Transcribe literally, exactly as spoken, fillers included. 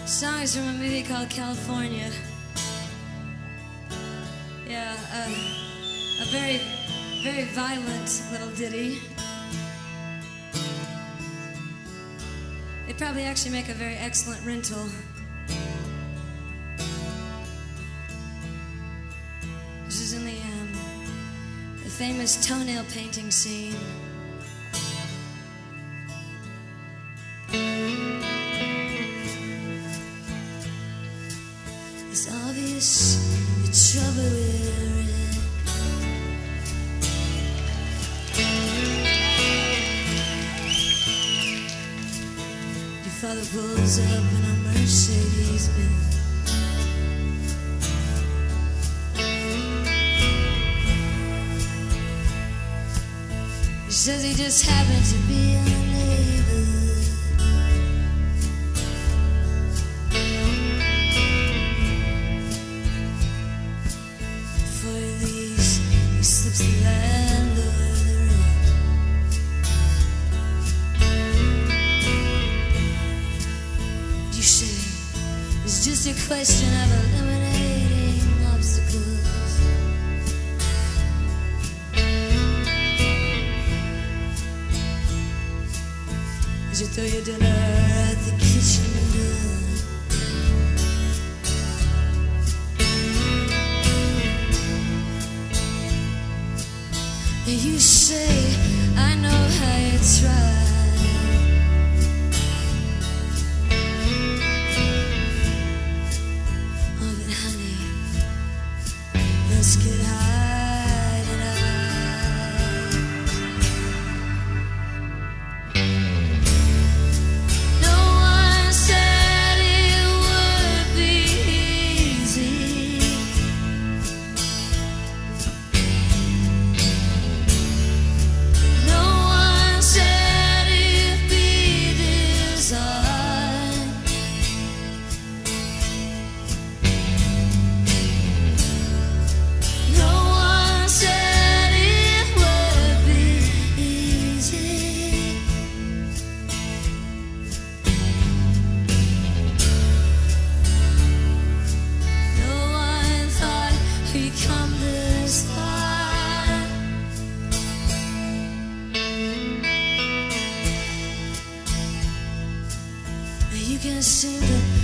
Song is from a movie called California. Yeah, uh, a very, very violent little ditty. They probably actually make a very excellent rental. This is in the um, the famous toenail painting scene. It's obvious the trouble we're in. Your father pulls up in a Mercedes Benz. He says he just happened to be in the neighborhood. Before he leaves, he slips the landlord the rent. You say it's just a question of eliminating obstacles. You throw your dinner at the kitchen door. And you say, I know how you tried. Oh, but honey, let's get high tonight. You can seem to